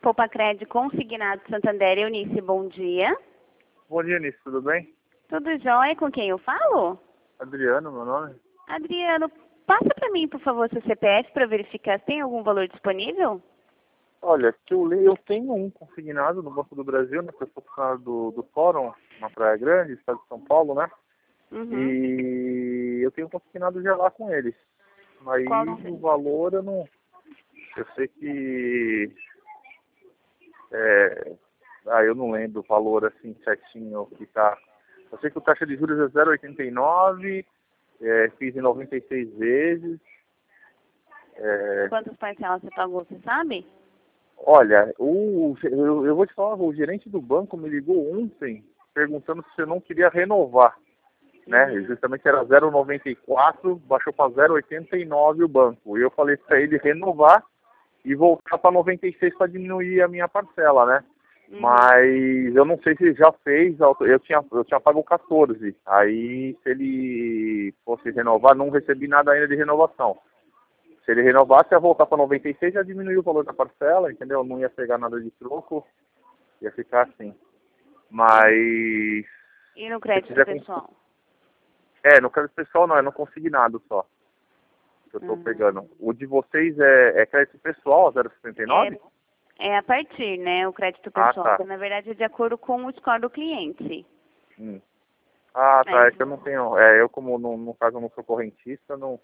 Poupa-Cred Consignado Santander, Eunice, bom dia. Bom dia, Eunice, tudo bem? Tudo jóia, com quem eu falo? Adriano, meu nome. Adriano, passa para mim, por favor, seu CPF para verificar se tem algum valor disponível? Olha, que eu tenho um consignado no Banco do Brasil, na pessoa do Fórum, na Praia Grande, estado de São Paulo, né? Uhum. E eu tenho consignado já lá com eles. Mas o valor eu não... Eu sei que... eu não lembro o valor assim certinho que tá. Eu sei que o taxa de juros é 0,89, fiz em 96 vezes. Quantas parcelas você pagou, você sabe? Olha, eu vou te falar, o gerente do banco me ligou ontem perguntando se eu não queria renovar, né? Justamente era 0,94, baixou para 0,89 o banco. E eu falei para ele renovar e voltar para 96 para diminuir a minha parcela, né? Mas eu não sei se já fez, eu tinha pago 14. Aí se ele fosse renovar, não recebi nada ainda de renovação. Se ele renovasse, ia voltar para 96, já diminuiu o valor da parcela, entendeu? Não ia pegar nada de troco, ia ficar assim. Mas... E no crédito pessoal? No crédito pessoal não, é no consignado só. Que eu tô pegando. O de vocês é crédito pessoal, 0,79? É a partir, né, o crédito pessoal. Tá. Na verdade, é de acordo com o score do cliente. Tá, é que eu não tenho... eu como, no caso, eu não sou correntista, não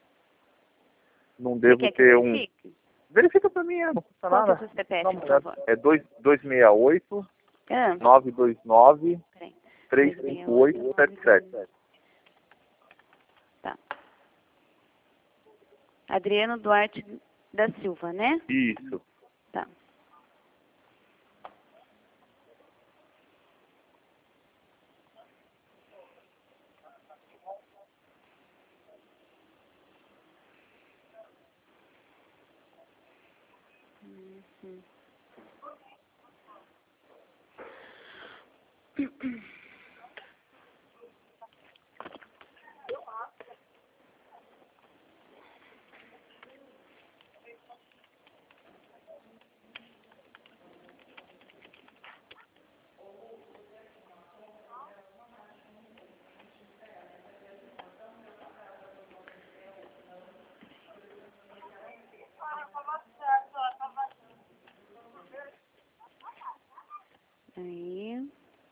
devo Você quer ter que um... verifique? Verifica pra mim, não custa Qual que é o nada. seu CPF, por favor? É 268 929 Peraí. 35877. Tá. Adriano Duarte da Silva, né? Isso. Tá. Aí.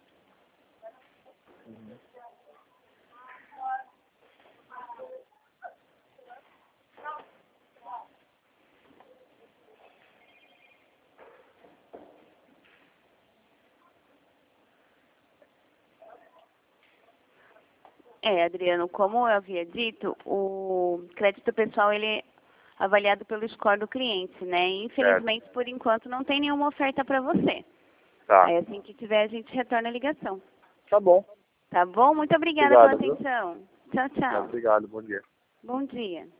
Adriano, como eu havia dito, o crédito pessoal ele é avaliado pelo score do cliente, né? E, infelizmente, por enquanto, não tem nenhuma oferta para você. Tá. Aí, assim que tiver, a gente retorna a ligação. Tá bom. Tá bom? Muito obrigada pela atenção. Tchau, tchau. Obrigado, bom dia. Bom dia.